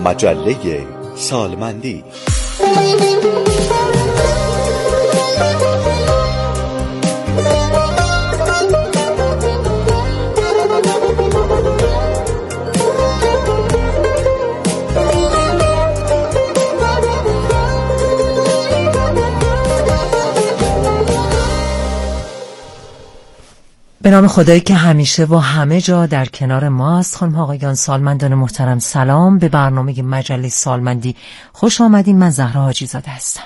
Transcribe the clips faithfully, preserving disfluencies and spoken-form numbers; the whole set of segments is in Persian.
مجله سالمندی. به نام خدایی که همیشه و همه جا در کنار ماست. خانم آقایان سالمندان محترم، سلام. به برنامه مجله سالمندی خوش آمدین. من زهرا حاجی زاده هستم.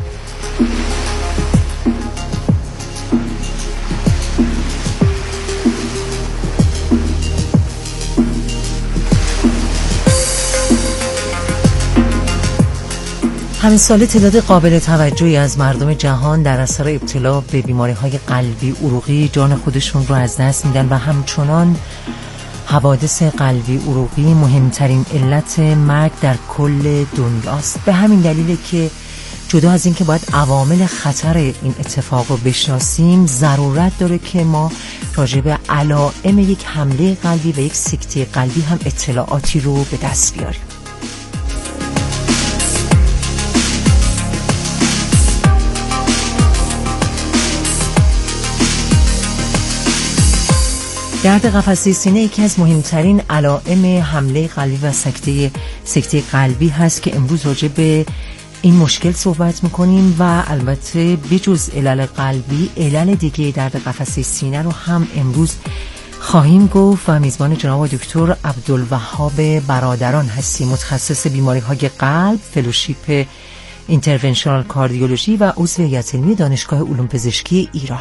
همین سال تعداد قابل توجهی از مردم جهان در اثر ابتلا به بیماری‌های قلبی عروقی جان خودشون رو از دست میدن و همچنان حوادث قلبی عروقی مهمترین علت مرگ در کل دنیاست. به همین دلیله که جدا از این که باید عوامل خطر این اتفاق رو بشناسیم، ضرورت داره که ما راجع به علائم یک حمله قلبی و یک سکته قلبی هم اطلاعاتی رو به دست بیاریم. درد قفسه سینه یکی از مهمترین علائم حمله قلبی و سکته سکته قلبی هست که امروز راجع به این مشکل صحبت میکنیم و البته بجز علل قلبی علل دیگه درد قفسه سینه رو هم امروز خواهیم گفت و میزبان جناب دکتر عبدالوهاب برادران هستیم، متخصص بیماری های قلب، فلوشیپ اینترونشنال کاردیولوژی و عضو هیئت علمی دانشگاه علوم پزشکی ایران.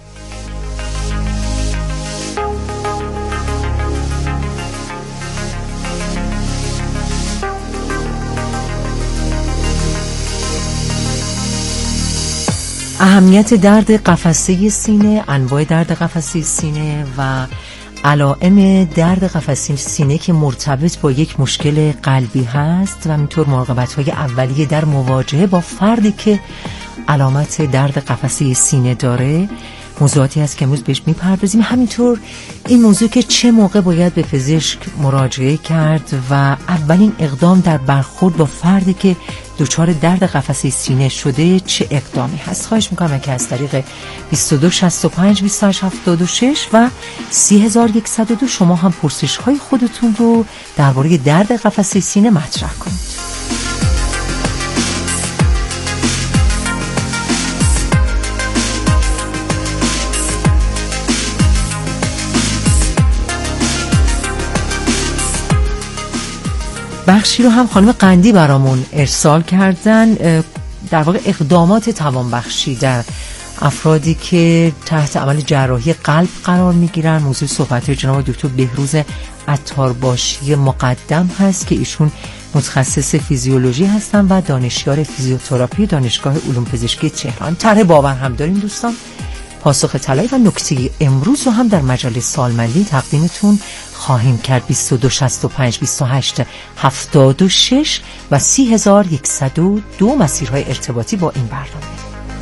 اهمیت درد قفسه سینه، انواع درد قفسه سینه و علائم درد قفسه سینه که مرتبط با یک مشکل قلبی هست و همینطور مراقبت‌های اولیه در مواجهه با فردی که علامت درد قفسه سینه داره، موضوعاتی هست که امروز بهش میپردازیم. همینطور این موضوع که چه موقع باید به پزشک مراجعه کرد و اولین اقدام در برخورد با فردی که دچار درد قفسه سینه شده چه اقدامی هست. خواهش میکنم که از طریق بیست و دو شصت و پنج بیست و هشت هفتاد و شش و سی هزار و صد و دو شما هم پرسش های خودتون رو درباره درد قفسه سینه مطرح کنید. بخشی رو هم خانم قندی برامون ارسال کردن، در واقع اقدامات توانبخشی در افرادی که تحت عمل جراحی قلب قرار میگیرن. موضوع صحبت جناب دکتر بهروز عطارباشی مقدم هست که ایشون متخصص فیزیولوژی هستن و دانشیار فیزیوتراپی دانشگاه علوم پزشکی تهران. طرح باور هم داریم دوستان. پاسخ طلایی و نکته امروز رو هم در مجله سالمندی تقدیمتون خواهیم کرد. بیست و دو شصت و پنج بیست و هشت هفتاد و شش و سی هزار و صد و دو مسیرهای ارتباطی با این برنامه.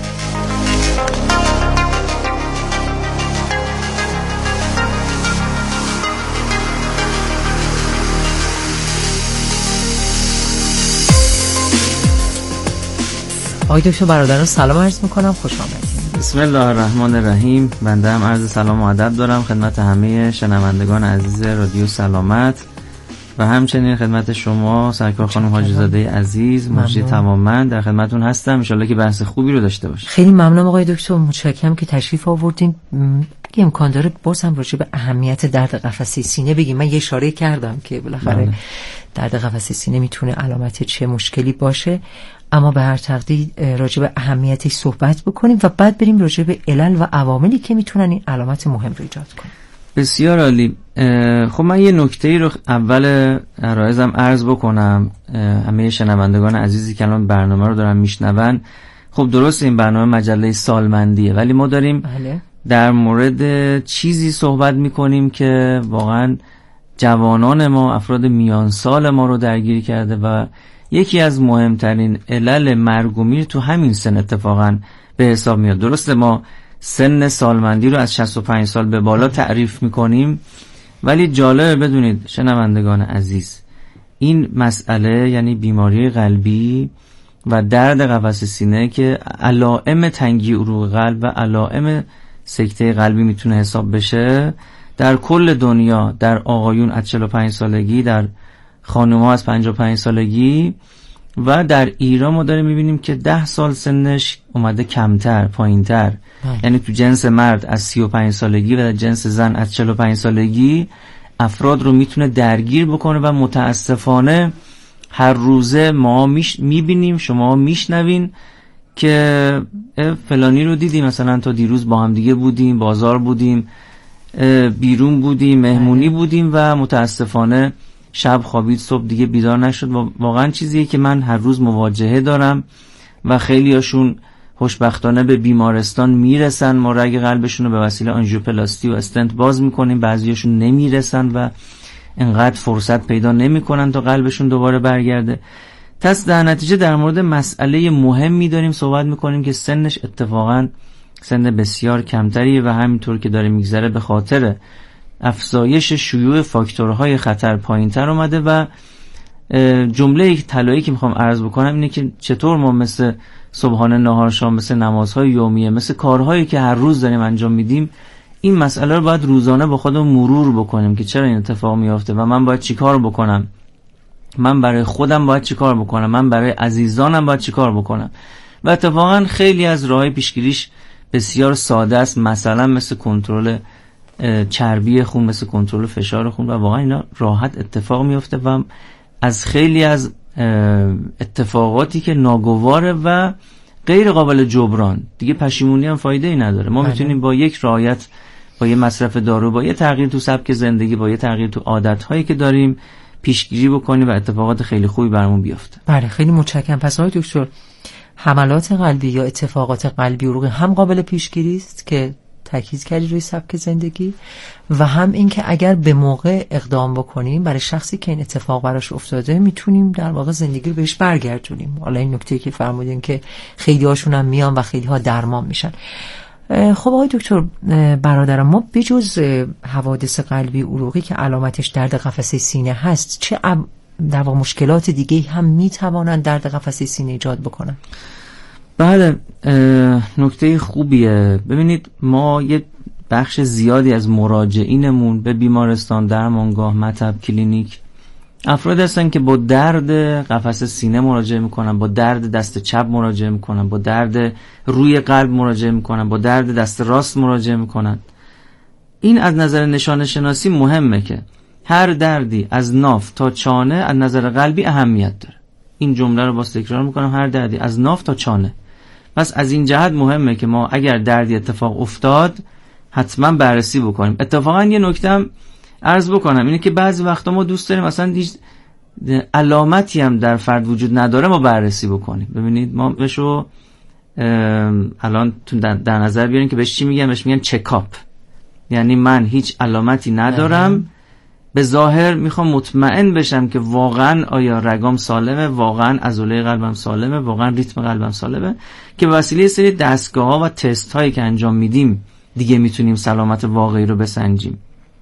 آقای دکتر برادران سلام عرض میکنم، خوش آمدید. بسم الله الرحمن الرحیم. بنده هم عرض سلام و ادب دارم خدمت همه شنوندگان عزیز رادیو سلامت و همچنین خدمت شما سرکار خانم حاجی زاده عزیز. مجری تماماً در خدمتون هستم. ان شاءالله که بحث خوبی رو داشته باشیم. خیلی ممنونم آقای دکتر، متشکرم که تشریف آوردین. اگه امکان داره باز هم راجع به اهمیت درد قفسه سینه بگیم. من یه اشاره کردم که بالاخره درد قفسه سینه میتونه علامت چه مشکلی باشه، اما به هر تقدیر راجع به اهمیتش صحبت بکنیم و بعد بریم راجع به علل و عواملی که میتونن این علامت مهم رو ایجاد کنن. بسیار عالی. خب من یه نکته‌ای رو اول عرایزم عرض بکنم. همه شنوندگان عزیزی که الان برنامه رو دارن میشنون، خب درست این برنامه مجله سالمندیه، ولی ما داریم بله. در مورد چیزی صحبت میکنیم که واقعا جوانان ما، افراد میان سال ما رو درگیر کرده و یکی از مهمترین علل مرگ و میر تو همین سن اتفاقا به حساب میاد. درسته ما سن سالمندی رو از شصت و پنج سال به بالا تعریف میکنیم، ولی جالبه بدونید شنوندگان عزیز این مسئله یعنی بیماری قلبی و درد قفس سینه که علائم تنگی عروق قلب و علائم سکته قلبی میتونه حساب بشه در کل دنیا، در آقایون از چهل و پنج سالگی، در خانم‌ها از پنجاه و پنج سالگی و در ایران ما داریم میبینیم که ده سال سنش اومده کمتر، پایینتر. یعنی تو جنس مرد از سی و پنج سالگی و در جنس زن از چهل و پنج سالگی افراد رو میتونه درگیر بکنه و متاسفانه هر روزه ما میش میبینیم، شما میشنوین که فلانی رو دیدیم، مثلا تا دیروز با هم دیگه بودیم، بازار بودیم، بیرون بودیم، مهمونی بودیم و متاسفانه شب خوابید، صبح دیگه بیدار نشد. و واقعا چیزیه که من هر روز مواجهه دارم و خیلی هاشون خوشبختانه به بیمارستان میرسن، ما رگ قلبشون رو به وسیله آنژیوپلاستی و استنت باز میکنیم، بعضیاشون نمیرسن و انقدر فرصت پیدا نمیکنن تا قلبشون دوباره برگرده. پس در نتیجه در مورد مسئله مهمی داریم صحبت میکنیم که سنش اتفاقا سن بسیار کمتریه و همینطور که داره میگذره به خاطر افزایش شیوع فاکتورهای خطر پایینتر اومده. و جمله طلایی که میخوام عرض بکنم اینه که چطور ما مثل صبحانه، نهار، شام، مثل نمازهای یومیه، مثل کارهایی که هر روز داریم انجام میدیم، این مسئله رو باید روزانه با خودمون مرور بکنیم که چرا این اتفاق میافته و من باید چیکار بکنم، من برای خودم باید چیکار بکنم، من برای عزیزانم باید چیکار بکنم. و اتفاقا خیلی از راههای پیشگیریش بسیار ساده است، مثلا مثل کنترل چربی خون، مثل کنترل فشار خون و واقعا اینا راحت اتفاق میفته و از خیلی از اتفاقاتی که ناگواره و غیر قابل جبران دیگه پشیمونی هم فایده ای نداره. ما میتونیم با یک رعایت، با یه مصرف دارو، با یه تغییر تو سبک زندگی، با یه تغییر تو عادت‌هایی که داریم پیشگیری بکنیم و اتفاقات خیلی خوبی برامون بیفته. بله خیلی متشکرم. پس آقای دکتر، حملات قلبی یا اتفاقات قلبی عروقی هم قابل پیشگیری است که تاکید کردی روی سبک زندگی و هم این که اگر به موقع اقدام بکنیم برای شخصی که این اتفاق براش افتاده میتونیم در واقع زندگی رو بهش برگردونیم. حالا این نکته که فرمودین که خیلی هاشون هم میان و خیلی ها درمان میشن. خب آقای دکتر برادرم، ما بجز حوادث قلبی عروقی که علامتش درد قفسه سینه هست، چه در واقع مشکلات دیگه هم میتوانند درد قفسه سینه ایجاد بکنن؟ بله، نکته خوبیه. ببینید ما یه بخش زیادی از مراجعینمون به بیمارستان، درمانگاه، مطب، کلینیک افراد هستن که با درد قفسه سینه مراجعه میکنن، با درد دست چپ مراجعه میکنن، با درد روی قلب مراجعه میکنن، با درد دست راست مراجعه میکنن. این از نظر نشانه شناسی مهمه که هر دردی از ناف تا چانه از نظر قلبی اهمیت داره. این جمله رو باز تکرار میکنم، هر دردی از ناف تا چانه. پس از این جهت مهمه که ما اگر دردی اتفاق افتاد حتما بررسی بکنیم. اتفاقا یه نکته هم عرض بکنم اینه که بعضی وقتا ما دوست داریم مثلا هیچ علامتی هم در فرد وجود نداره ما بررسی بکنیم. ببینید ما بهشو الان در نظر بیاریم که بهش چی میگن؟ بهش میگن چکاپ. یعنی من هیچ علامتی ندارم، به ظاهر میخوام مطمئن بشم که واقعا آیا رگام سالمه، واقعا عضله قلبم سالمه، واقعا ریتم قلبم سالمه، که به وسیله سری دستگاه‌ها و تست هایی که انجام میدیم دیگه میتونیم سلامت واقعی رو بسنجیم.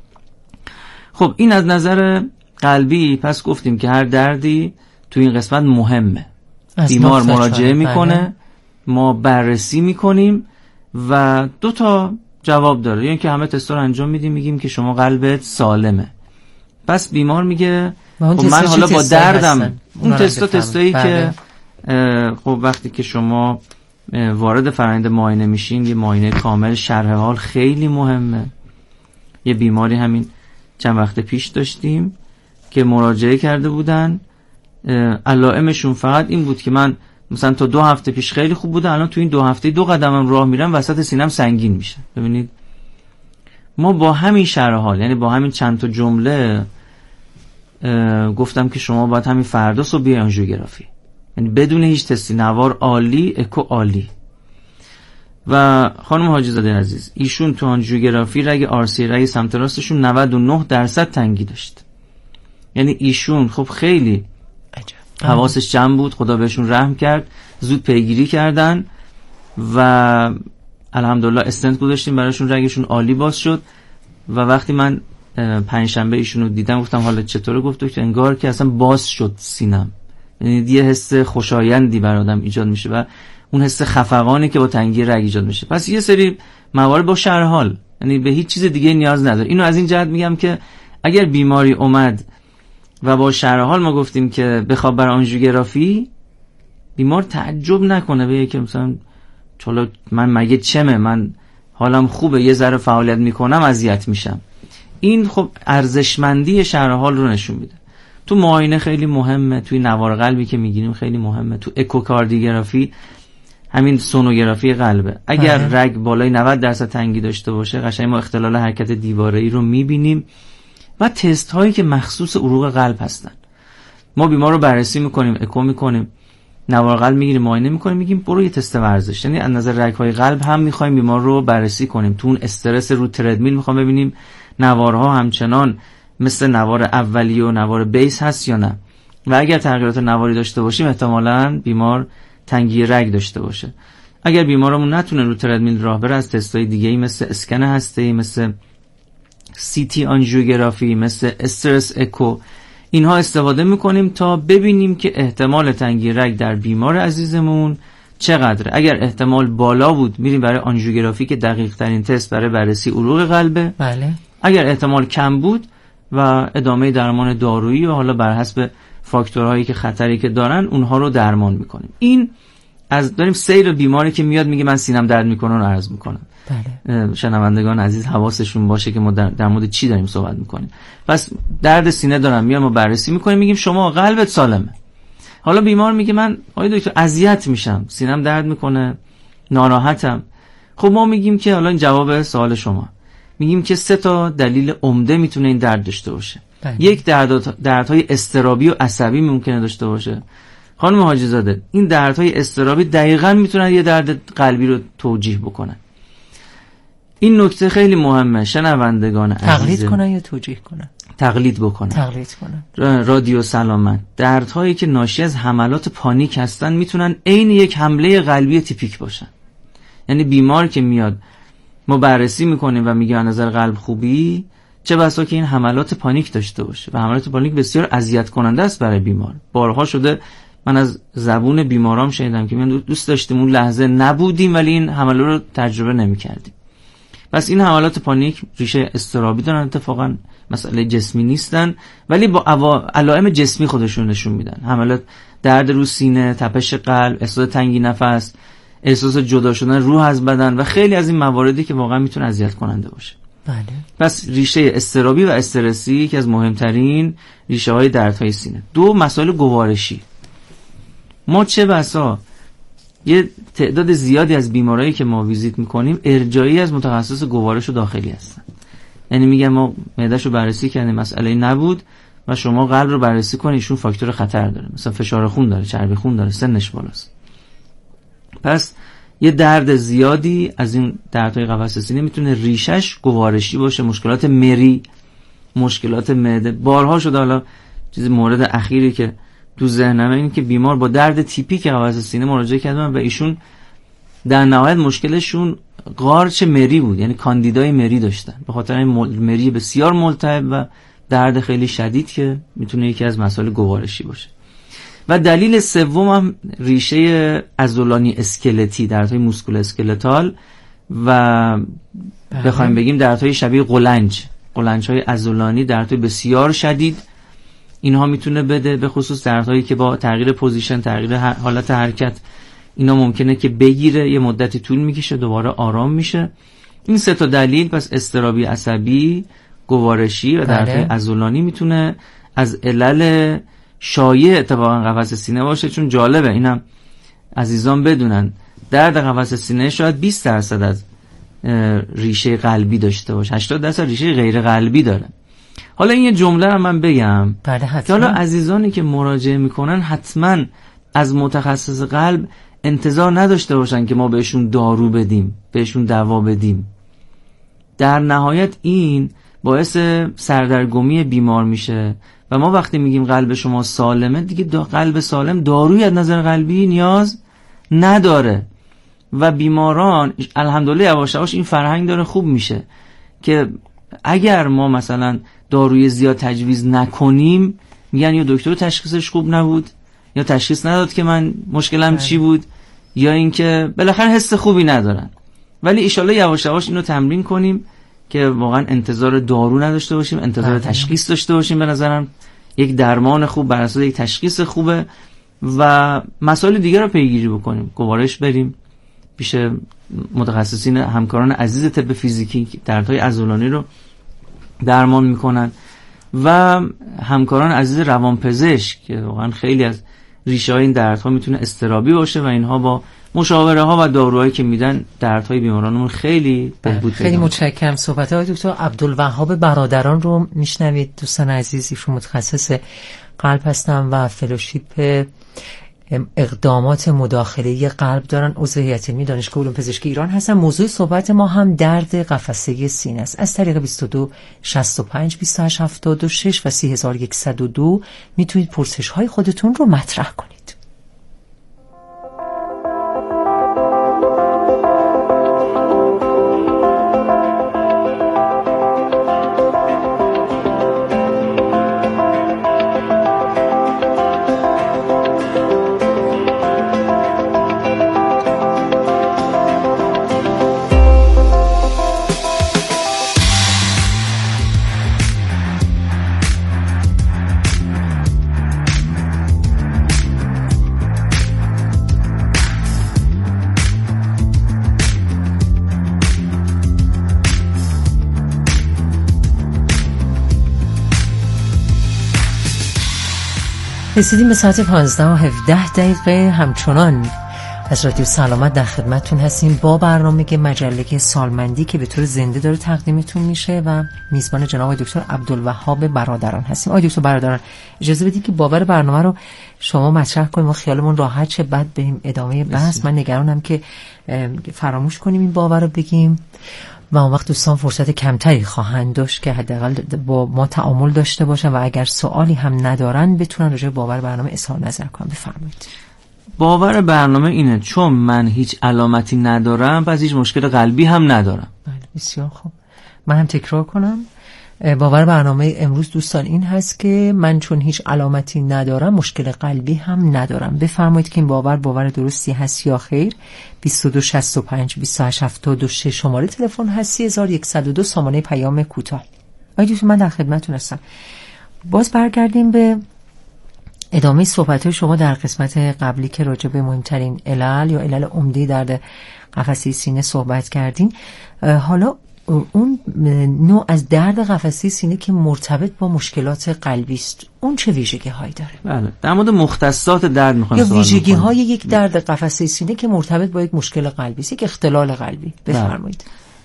خب این از نظر قلبی. پس گفتیم که هر دردی تو این قسمت مهمه. بیمار مراجعه میکنه، ما بررسی میکنیم و دو تا جواب داره. یعنی که همه تستا رو انجام میدیم، میگیم که شما قلبت سالمه. پس بیمار میگه خب من حالا با دردم، اون تستا تستایی که خب وقتی که شما وارد فرآیند معاینه میشین، یه معاینه کامل شرح حال خیلی مهمه. یه بیماری همین چند وقت پیش داشتیم که مراجعه کرده بودن، علائمشون فقط این بود که من مثلا تا دو هفته پیش خیلی خوب بوده، الان تو این دو هفته دو قدمم راه میرم وسط سینم سنگین میشه. ببینید ما با همین شرح حال، یعنی با همین چند تا جمله گفتم که شما باید همین فردا صبح بیاین آنژیوگرافی، یعنی بدون هیچ تستی، نوار عالی، اکو عالی. و خانم حاجی زاده عزیز، ایشون تو آنژیوگرافی رگ آرسی، رگ سمت راستشون نود و نه درصد تنگی داشت. یعنی ایشون خب خیلی حواسش جمع بود، خدا بهشون رحم کرد، زود پیگیری کردن و الحمدلله استنت گذاشتیم براشون، رگشون عالی باز شد. و وقتی من پنجشنبه ایشون رو دیدم، گفتم حالا چطوره؟ گفت دکتر انگار که اصلا باز شد سینم، یعنی یه حس خوشایندی بر آدم ایجاد میشه و اون حس خفقانی که با تنگی رگ ایجاد میشه. پس یه سری موارد با شرح حال، یعنی به هیچ چیز دیگه نیاز نداره. اینو از این جهت میگم که اگر بیماری اومد و با شرح حال ما گفتیم که بخواب بر آنژیوگرافی، بیمار تعجب نکنه بگه که مثلا چالا من مگه چمه، من حالم خوبه، یه ذره فعالیت میکنم اذیت میشم. این خب ارزشمندی شرح حال رو نشون میده. تو معاینه خیلی مهمه، توی نوار قلبی که میگیریم خیلی مهمه، تو اکوکاردیوگرافی همین سونوگرافی قلبه، اگر آه. رگ بالای نود درصد تنگی داشته باشه قشنگ ما اختلال حرکت دیواره‌ای رو میبینیم. و تست هایی که مخصوص عروق قلب هستن، ما بیمار رو بررسی میکنیم، اکو میکنیم، نوار قلب میگیریم، معاینه میکنیم، میگیم برو یه تست ورزش، یعنی از نظر رگ های قلب هم میخوایم بیمار رو بررسی کنیم. تو اون استرس رو تردمیل میخوام ببینیم نوارها همچنان مثل نوار اولی و نوار بیس هست یا نه، و اگر تغییرات نواری داشته باشیم احتمالاً بیمار تنگی رگ داشته باشه. اگر بیمارمون نتونه رو تردمیل راه بره، از تست‌های دیگه‌ای مثل اسکن هسته‌ای، مثل سی تی آنژیوگرافی، مثل استرس اکو، اینها استفاده میکنیم تا ببینیم که احتمال تنگی رگ در بیمار عزیزمون چقدره. اگر احتمال بالا بود میریم برای آنژیوگرافی که دقیق ترین تست برای بررسی عروق قلبه. بله. اگر احتمال کم بود و ادامه درمان دارویی و حالا بر حسب فاکتورهایی که خطری که دارن اونها رو درمان میکنیم. این از داریم سیر بیماری که میاد میگه من سینم درد میکنه رو عرض میکنم. بله. شنوندگان عزیز حواسشون باشه که ما در, در مورد چی داریم صحبت میکنیم. پس درد سینه دارم، میام ما بررسی میکنیم، میگیم شما قلبت سالمه. حالا بیمار میگه من آقای دکتر اذیت میشم، سینم درد میکنه، ناراحتم. خب ما میگیم که حالا این جواب سوال شما، میگیم که سه تا دلیل عمده میتونه این درد داشته باشه. بله. یک درد دردهای اضطرابی و عصبی ممکنه داشته باشه. خانم حاجی زاده، این دردهای اضطرابی دقیقاً میتونن یه درد قلبی رو توجیه بکنن. این نکته خیلی مهمه. شنوندگان عزیز، تقلید کنن یا توجیه کنن؟ تقلید بکنن. تقلید کنن. رادیو سلامت، دردهایی که ناشی از حملات پانیک هستن میتونن عین یک حمله قلبی تیپیک باشن. یعنی بیمار که میاد ما بررسی میکنیم و میگه از نظر قلب خوبی، چه بسا که این حملات پانیک داشته باشه و حملات پانیک بسیار اذیت کننده است برای بیمار. بارها شده من از زبون بیمارام شنیدم که من دوست داشتیم اون لحظه نبودیم ولی این حمله رو تجربه نمی‌کردیم. پس این حملات پانیک ریشه اضطرابی دارن، اتفاقا مسئله جسمی نیستن ولی با علائم جسمی خودشون نشون میدن. حملات درد رو سینه، تپش قلب، احساس تنگی نفس، احساس جدا شدن روح از بدن و خیلی از این مواردی که واقعا میتونه اذیت کننده باشه. بله. پس ریشه اضطرابی و استرسی که از مهمترین ریشه های دردهای سینه. دو، مسائل گوارشی. ما چه بسا یه تعداد زیادی از بیمارایی که ما ویزیت میکنیم ارجاعی از متخصص گوارش و داخلی هستن. یعنی میگن ما معده‌شو رو بررسی کردیم مسئله نبود و شما قلب رو بررسی کنید ایشون فاکتور خطر داره، مثلا فشار خون داره، چربی خون داره، سنش بالاست. پس یه درد زیادی از این دردهای قفسه سینه میتونه ریشش گوارشی باشه، مشکلات مری، مشکلات معده. بارها شده، حالا چیز مورد اخیری که تو ذهنمه این که بیمار با درد تیپیک قفسه سینه مراجعه کردن و ایشون در نهایت مشکلشون قارچ مری بود، یعنی کاندیدای مری داشتن به خاطر این مری بسیار ملتهب و درد خیلی شدید که میتونه یکی از مسائل گوارشی باشه. و دلیل سوم هم ریشه عضلانی اسکلتی، دردهای موسکول اسکلتال و بخوایم بگیم دردهای شبیه قلنج، قلنج‌های عضلانی، دردهای بسیار شدید اینها میتونه بده، به خصوص دردهایی که با تغییر پوزیشن، تغییر حالت حرکت اینا ممکنه که بگیره، یه مدتی طول میکشه دوباره آرام میشه. این سه تا دلیل، پس اضطرابی عصبی، گوارشی و دردهای عضلانی میتونه از علل شایع اتفاقا قفسه سینه باشه. چون جالبه اینم عزیزان بدونن، درد قفسه سینه شاید بیست درصد از ریشه قلبی داشته باشه، هشتاد درصد ریشه غیر قلبی داره. حالا این یه جمله رو من بگم که حالا عزیزانی که مراجعه میکنن حتما از متخصص قلب انتظار نداشته باشن که ما بهشون دارو بدیم، بهشون دوا بدیم. در نهایت این باعث سردرگمی بیمار میشه و ما وقتی میگیم قلب شما سالمه، دیگه دا قلب سالم داروی از نظر قلبی نیاز نداره و بیماران الحمدلله یواش یواش این فرهنگ داره خوب میشه که اگر ما مثلا داروی زیاد تجویز نکنیم میگن یا دکتر تشخیصش خوب نبود یا تشخیص نداد که من مشکلم بله. چی بود، یا اینکه بالاخره حس خوبی ندارن. ولی ایشالله یواش یواش اینو تمرین کنیم که واقعا انتظار دارو نداشته باشیم، انتظار بله. تشخیص داشته باشیم. به نظرم یک درمان خوب بر اساس یک تشخیص خوبه و مسائل دیگه رو پیگیری بکنیم، گوارش بریم پیش متخصصین همکاران عزیز طب فیزیکی که دردهای عضلانی رو درمان میکنن و همکاران عزیز روانپزشک که واقعا خیلی از ریشه های این دردها میتونه اضطرابی باشه و اینها با مشاوره ها و داروهایی که میدن دردهای بیمارانمون خیلی بهبود پیدا. خیلی متشکرم. صحبت های دکتر عبدالوهاب برادران رو میشنوید. دوستان عزیز، ایشون متخصص قلب هستن و فلوشیپ اقدامات مداخله قلب دارن، عضو هیئت علمی دانشگاه علوم پزشکی ایران هستن. موضوع صحبت ما هم درد قفسه سینه است. از طریق بیست و دو شصت و پنج بیست و هشت هفتاد و شش و سی هزار و صد و دو میتونید پرسش های خودتون رو مطرح کنید. رسیدیم به ساعت پانزده و هفده دقیقه. همچنان از رادیو سلامت در خدمتتون هستیم با برنامه مجله سالمندی که به طور زنده داره تقدیمتون میشه و میزبان جناب دکتر عبدالوهاب برادران هستیم. آقای دکتر برادران، اجازه بدید که باور برنامه رو شما مطرح کنیم و خیالمون راحت شه، بعد بریم ادامه بحث. من نگرانم که فراموش کنیم این باور رو بگیم و اون وقت دوستان فرصت کمتری خواهند داشت که حداقل با ما تعامل داشته باشن و اگر سوالی هم ندارن بتونن راجع به باور برنامه اظهار نظر کنن. بفرمایید. باور برنامه اینه چون من هیچ علامتی ندارم پس هیچ مشکل قلبی هم ندارم. بله، بسیار خوب. من هم تکرار کنم. باور برنامه امروز دوستان این هست که من چون هیچ علامتی ندارم مشکل قلبی هم ندارم. بفرمایید که این باور باور درستی هست یا خیر. بیست و دو شصت و پنج بیست و هشت هفتاد و شش شماره تلفن هست، سی هزار و صد و دو سامانه پیام کوتاه. آقای دکتر من در خدمتتون هستم. باز برگردیم به ادامه صحبت‌های شما در قسمت قبلی که راجع به مهمترین علل یا علل عمده درد قفسه سینه صحبت کردین. حالا اون نوع از درد قفسه سینه که مرتبط با مشکلات قلبی است، اون چه ویژگی هایی داره؟ بله، در مورد مختصات درد میخوایم یا ویژگی های یک درد قفسه سینه که مرتبط با یک مشکل قلبی است، یک اختلال قلبی. بفرمایید.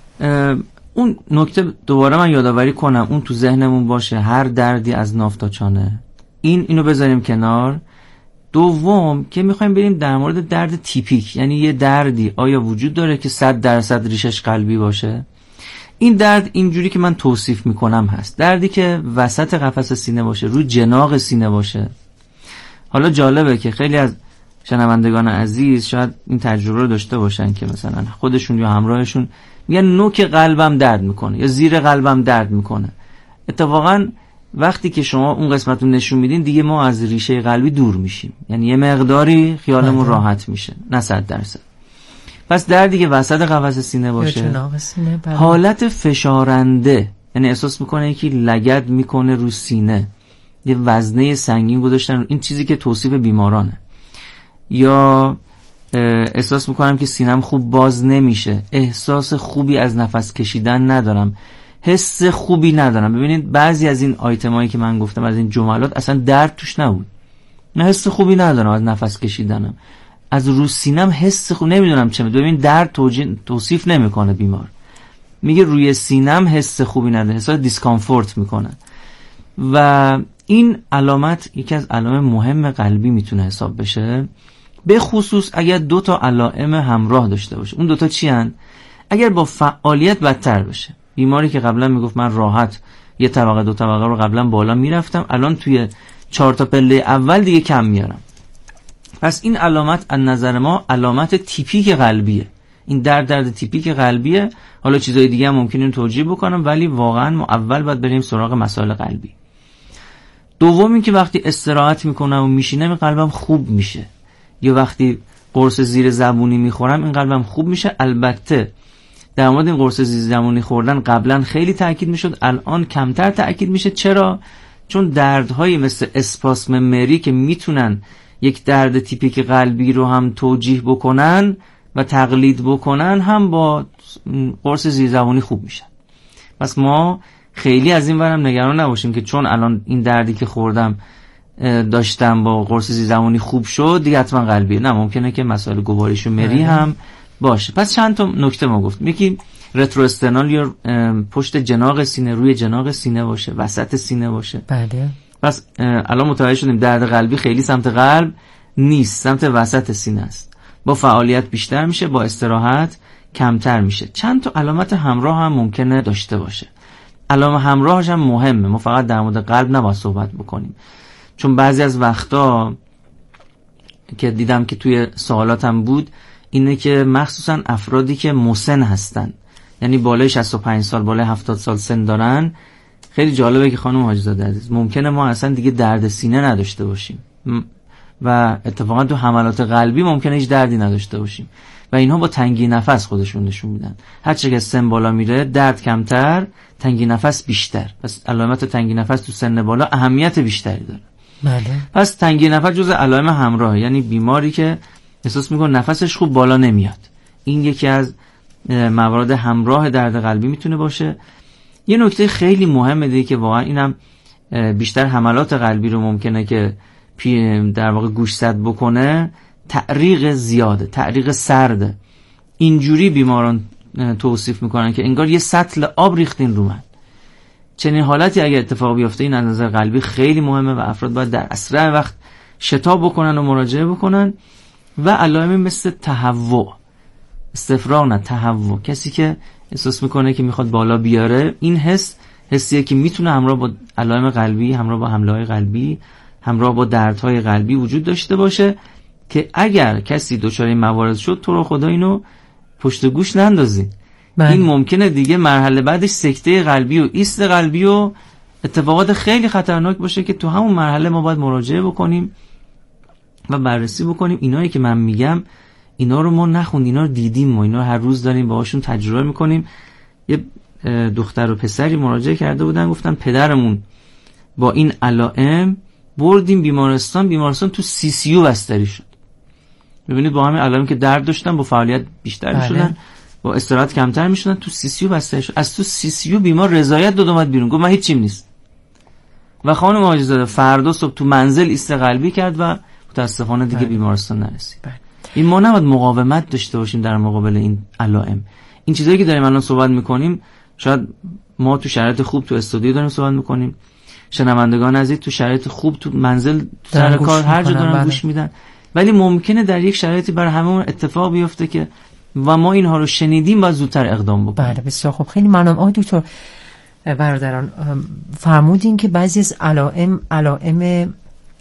اون نکته دوباره من یادآوری کنم، اون تو ذهنمون باشه، هر دردی از ناف تا چانه. این اینو بذاریم کنار. دوم که میخوایم بریم در مورد درد تیپیک، یعنی یه دردی آیا وجود داره که صد درصد ریشش قلبی باشه؟ این درد اینجوری که من توصیف میکنم هست، دردی که وسط قفس سینه باشه، روی جناق سینه باشه. حالا جالبه که خیلی از شنوندگان عزیز شاید این تجربه رو داشته باشن که مثلا خودشون یا همراهشون میگن نوک قلبم درد میکنه یا زیر قلبم درد میکنه. اتفاقا وقتی که شما اون قسمت رو نشون میدین دیگه ما از ریشه قلبی دور میشیم، یعنی یه مقداری خیالمون راحت میشه، نه صد درصد. پس دردی که وسط قفس سینه باشه، سینه حالت فشارنده، یعنی احساس میکنه یکی لگد میکنه رو سینه، یه وزنه سنگین گذاشتن، این چیزی که توصیف بیمارانه. یا احساس میکنم که سینم خوب باز نمیشه، احساس خوبی از نفس کشیدن ندارم، حس خوبی ندارم. ببینید بعضی از این آیتمایی که من گفتم، از این جملات اصلا درد توش نبود، نه حس خوبی ندارم از نفس کشیدنم، از رو سینم حس خوب نمیدونم چه. ببین درد توصیف نمیکنه بیمار، میگه روی سینم حس خوبی نداره، حس دیسکامفورت میکنه. و این علامت یکی از علائم مهم قلبی میتونه حساب بشه، به خصوص اگر دو تا علائم همراه داشته باشه. اون دوتا چی هن؟ اگر با فعالیت بدتر بشه، بیماری که قبلا میگفت من راحت یه طبقه دو طبقه رو قبلا بالا میرفتم، الان توی چهار تا پله اول دیگه کم میارم. پس این علامت از نظر ما علامت تیپیک قلبیه، این درد درد تیپیک قلبیه. حالا چیزای دیگه هم ممکنه توجیه بکنم، ولی واقعا ما اول باید بریم سراغ مسائل قلبی. دوم این که وقتی استراحت میکنم و میشینم قلبم خوب میشه، یا وقتی قرص زیر زبونی میخورم این قلبم خوب میشه. البته در مورد این قرص زیر زبونی خوردن قبلا خیلی تاکید میشد، الان کمتر تاکید میشه. چرا؟ چون دردهایی مثل اسپاسم مری که میتونن یک درد تیپیک قلبی رو هم توجیه بکنن و تقلید بکنن هم با قرص زیر زبونی خوب میشن. پس ما خیلی از این ورم نگران نباشیم که چون الان این دردی که خوردم داشتم با قرص زیر زبونی خوب شد دیگه حتما قلبیه. نه، ممکنه که مسائل گوارش و مری هم باشه. پس چند تا نکته ما گفتیم. یکی رتروسترنال یا پشت جناق سینه، روی جناق سینه باشه، وسط سینه باشه. بله. پس الان متوجه شدیم درد قلبی خیلی سمت قلب نیست، سمت وسط سینه است. با فعالیت بیشتر میشه، با استراحت کمتر میشه. چند تا علامت همراه هم ممکنه داشته باشه. علامت همراهش هم مهمه. ما فقط در مورد قلب نباید صحبت بکنیم، چون بعضی از وقتا که دیدم که توی سوالاتم بود اینه که مخصوصا افرادی که مسن هستن، یعنی بالای شصت و پنج سال بالای هفتاد سال سن دارن، خیلی جالبه که خانم حاجی زاده عزیز ممکنه ما اصلا دیگه درد سینه نداشته باشیم و اتفاقا تو حملات قلبی ممکنه هیچ دردی نداشته باشیم و اینها با تنگی نفس خودشون نشون میدن. هر چقدر سن بالا میره درد کمتر، تنگی نفس بیشتر. پس علامت تنگی نفس تو سن بالا اهمیت بیشتری داره. بله. پس تنگی نفس جزء علائم همراه، یعنی بیماری که احساس میکنه نفسش خوب بالا نمیاد. این یکی از موارد همراه درد قلبی میتونه باشه. یه نکته خیلی مهمه دیگه که واقعا اینم بیشتر حملات قلبی رو ممکنه که در واقع گوشزد بکنه، تعریق زیاده، تعریق سرده. اینجوری بیماران توصیف میکنن که انگار یه سطل آب ریختین رو من. چنین حالتی اگه اتفاق بیفته این از نظر قلبی خیلی مهمه و افراد باید در اسرع وقت شتاب بکنن و مراجعه بکنن. و علائم مثل تهوع، استفراغ نه تهوع، کسی که احساس میکنه که میخواد بالا بیاره، این حس حسیه که میتونه همراه با علائم قلبی، همراه با حمله‌های قلبی، همراه با دردهای قلبی وجود داشته باشه که اگر کسی دچار این موارد شد تو رو خدا اینو پشت گوش نندازی. این ممکنه دیگه مرحله بعدش سکته قلبی و ایست قلبی و اتفاقات خیلی خطرناک باشه که تو همون مرحله ما باید مراجعه بکنیم و بررسی بکنیم. اینایی که من میگم اینا رو ما نخوندیم، اینا رو دیدیم، ما اینا رو هر روز داریم باهاشون تجربه میکنیم. یه دختر و پسری مراجعه کرده بودن، گفتن پدرمون با این علائم بردیم بیمارستان، بیمارستان تو سی سی یو بستری شد. ببینید با همین علائم که درد داشتن با فعالیت بیشتر میشدن، با استراحت کمتر میشدن، تو سی سی یو بستری شد. از تو سی سی یو بیمار رضایت داد اومد بیرون، گفت من هیچ چیزی نیست. و خانم حاجی زاده فردا صبح تو منزل ایست قلبی کرد و متاسفانه دیگه بیمارستان نرسید. این ما نباید مقاومت داشته باشیم در مقابل این علائم. این چیزایی که داریم الان صحبت میکنیم شاید ما تو شرایط خوب تو استودیو داریم صحبت میکنیم، شنوندگان عزیز تو شرایط خوب تو منزل تو سر کار هر جا دارن گوش میدن، ولی ممکنه در یک شرایطی برای هممون اتفاق بیفته که و ما اینها رو شنیدیم و زودتر اقدام بکنیم. بله بسیار خوب، خیلی ممنونم آقای دکتر. برادران فرمودین که بعضی از علائم علائم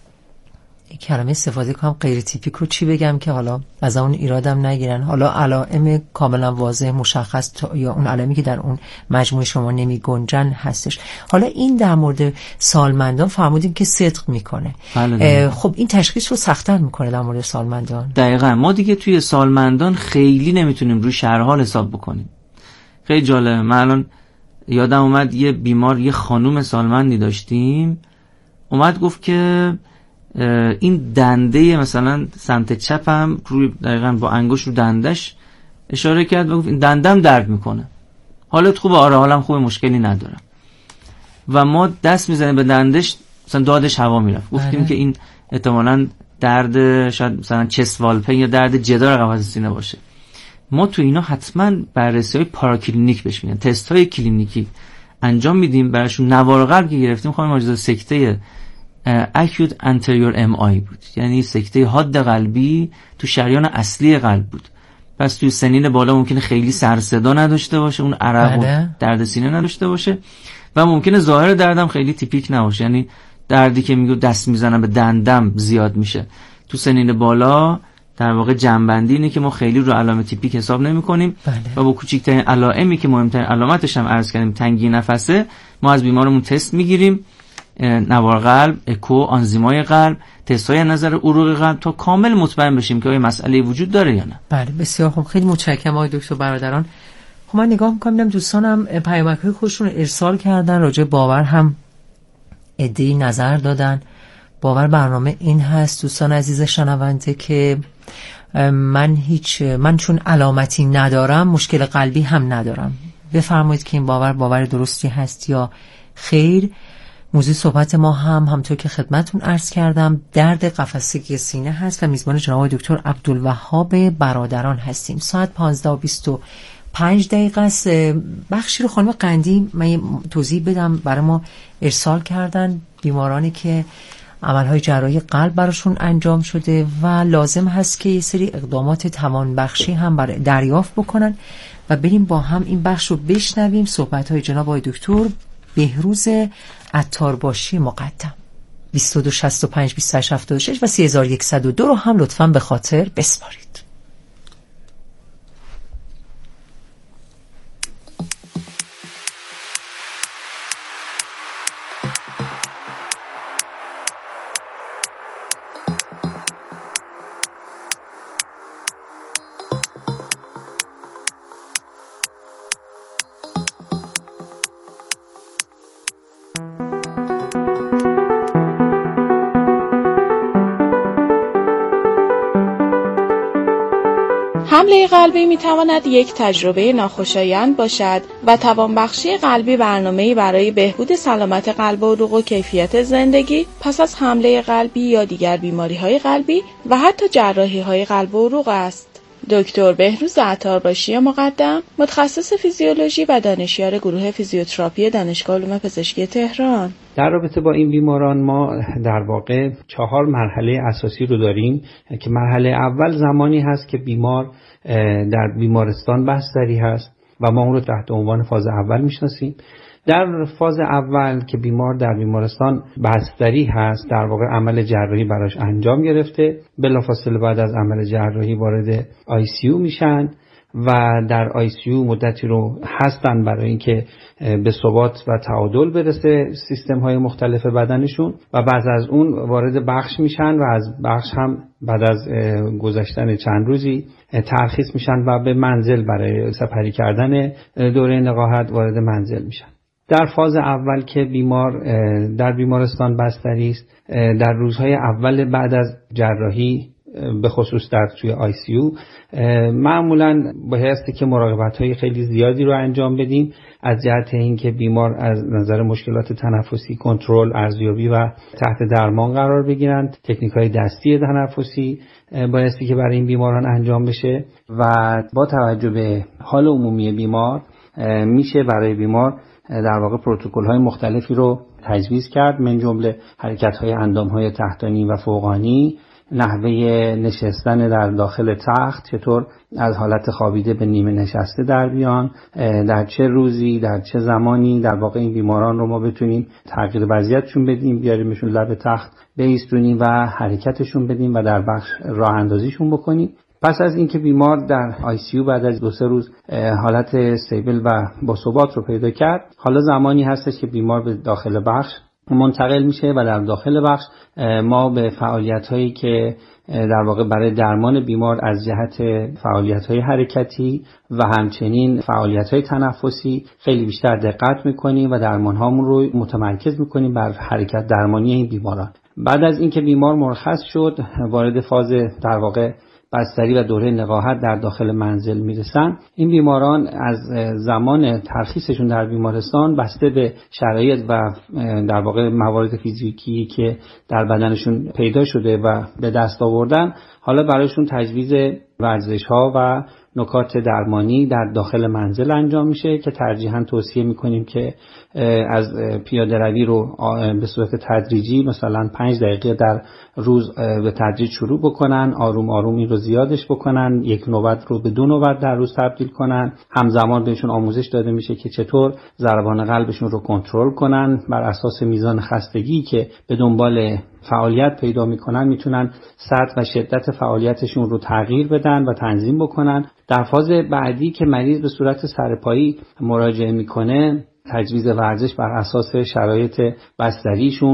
کلمه استفاده کنم غیر تیپیک رو چی بگم که حالا از اون ایرادم نگیرن، حالا علائم کاملا واضح مشخص یا اون علائمی که در اون مجموعه شما نمی گنجن هستش. حالا این در مورد سالمندان فرمودین که صدق میکنه. خب این تشخیص رو سخت‌تر میکنه در مورد سالمندان. دقیقاً ما دیگه توی سالمندان خیلی نمیتونیم روی شرح حساب بکنیم. خیلی جالبه، من الان یادم اومد یه بیمار، یه خانوم سالمندی داشتیم، اومد گفت که این دنده مثلا سمت چپم روی دقیقاً با انگشت رو دندش اشاره کرد و گفت این دندم درد میکنه. حالت خوبه؟ آره حالم خوبه، مشکلی ندارم. و ما دست میزنیم به دندش، مثلا دادش هوا میرفت. گفتیم که این احتمالاً درد شاید مثلا چست وال پین یا درد جدار قفسه سینه باشه. ما تو اینا حتما بررسی‌های پاراکلینیک بهش میگن، تست‌های کلینیکی انجام میدیم براشون. نوار قلب که گرفتیم خانم حاجی سکته اکیوت انتریور ام آی بود، یعنی سکته حاد قلبی تو شریان اصلی قلب بود. پس توی سنین بالا ممکنه خیلی سر صدا نداشته باشه، اون عرق و درد سینه نداشته باشه و ممکنه ظاهر دردم خیلی تیپیک نباشه، یعنی دردی که میگه دست میزنم به دندم زیاد میشه. تو سنین بالا در واقع جنبندی اینه که ما خیلی رو علائم تیپیک حساب نمی‌کنیم و با کوچکترین علائمی که مهمترین علامتش هم عرض کردیم تنگی نفسه، ما از بیمارمون تست میگیریم، نوار قلب، اکو، آنزیمای قلب، تست‌های نظر عروق قلب تا کامل مطمئن بشیم که آیا مسئله وجود داره یا نه. بله بسیار خوب، خیلی متشکرم آقای دکتر برادران. خب من نگاه می‌کنم دیدم دوستانم پیامک‌های خودشون رو ارسال کردن، راجع باور هم عده‌ای نظر دادن. باور برنامه این هست دوستان عزیز شنونده که من هیچ من چون علامتی ندارم مشکل قلبی هم ندارم. بفرمایید که این باور باور درستی هست یا خیر. موضوع صحبت ما هم همونطور که خدمتتون عرض کردم درد قفسه سینه هست و میزبان جناب دکتر عبدالوهاب برادران هستیم. ساعت پانزده و بیست و پنج دقیقه است. بخشی رو خانم قندی من توضیح بدم برای ما ارسال کردن، بیمارانی که عملهای جراحی قلب براشون انجام شده و لازم هست که یه سری اقدامات توانبخشی هم برای دریافت بکنن و بریم با هم این بخش رو بشنویم. صحبت‌های جناب آقای دکتر بهروز عطارباشی مقدم. بیست و دو شصت و پنج بیست و هشت هفتاد و شش و سه هزار و صد و دو رو هم لطفاً به خاطر بسپارید. حمله قلبی میتواند یک تجربه ناخوشایند باشد و توانبخشی قلبی برنامه‌ای برای بهبود سلامت قلب و عروق و کیفیت زندگی پس از حمله قلبی یا دیگر بیماری‌های قلبی و حتی جراحی‌های قلب و عروق است. دکتر بهروز عطارباشی مقدم، متخصص فیزیولوژی و دانشیار گروه فیزیوتراپی دانشگاه علوم پزشکی تهران. در رابطه با این بیماران ما در واقع چهار مرحله اساسی رو داریم که مرحله اول زمانی هست که بیمار در بیمارستان بستری هست و ما اون رو تحت عنوان فاز اول میشناسیم. در فاز اول که بیمار در بیمارستان بستری هست، در واقع عمل جراحی براش انجام گرفته، بلافاصله بعد از عمل جراحی وارد آی سی یو میشن و در آی سی یو مدتی رو هستن برای اینکه به ثبات و تعادل برسه سیستم های مختلف بدنشون و بعد از اون وارد بخش میشن و از بخش هم بعد از گذشتن چند روزی ترخیص میشن و به منزل برای سپری کردن دوره نقاهت وارد منزل میشن. در فاز اول که بیمار در بیمارستان بستری است، در روزهای اول بعد از جراحی به خصوص در توی آی سی یو معمولاً بایستی که مراقبت‌های خیلی زیادی رو انجام بدیم از جهت اینکه بیمار از نظر مشکلات تنفسی کنترل، ارزیابی و تحت درمان قرار بگیرند. تکنیک‌های دستی تنفسی بایستی که برای این بیماران انجام بشه و با توجه به حال عمومی بیمار میشه برای بیمار در واقع پروتکل‌های مختلفی رو تجویز کرد، من جمله حرکت‌های اندام‌های تحتانی و فوقانی، نحوه نشستن در داخل تخت، چطور از حالت خوابیده به نیمه نشسته در بیان، در چه روزی، در چه زمانی در واقع این بیماران رو ما بتونیم تغییر وضعیتشون بدیم، بیاریمشون لب تخت بایستونیم و حرکتشون بدیم و در بخش راه اندازیشون بکنیم. پس از اینکه بیمار در آی سی یو بعد از دو سه روز حالت استیبل و با ثبات رو پیدا کرد، حالا زمانی هستش که بیمار به داخل بخش منتقل میشه و در داخل بخش ما به فعالیت‌هایی که در واقع برای درمان بیمار از جهت فعالیت‌های حرکتی و همچنین فعالیت‌های تنفسی خیلی بیشتر دقت می‌کنیم و درمان‌هامون رو متمرکز می‌کنیم بر حرکت درمانی این بیماران. بعد از اینکه بیمار مرخص شد، وارد فاز در واقع بستری و دوره نقاهت در داخل منزل میرسن. این بیماران از زمان ترخیصشون در بیمارستان بسته به شرایط و در واقع موارد فیزیکی که در بدنشون پیدا شده و به دست آوردن، حالا برایشون تجویز ورزش‌ها و نکات درمانی در داخل منزل انجام میشه که ترجیحاً توصیه میکنیم که از پیاده روی رو به صورت تدریجی مثلا پنج دقیقه در روز به تدریج شروع بکنن، آروم آروم این رو زیادش بکنن، یک نوبت رو به دو نوبت در روز تبدیل کنن. همزمان بهشون آموزش داده میشه که چطور ضربان قلبشون رو کنترل کنن بر اساس میزان خستگی که به دنبال فعالیت پیدا میکنن میتونن سطح و شدت فعالیتشون رو تغییر بدن و تنظیم بکنن. در فاز بعدی که مریض به صورت سرپایی مراجعه میکنه، تجویز ورزش بر اساس شرایط بستریشون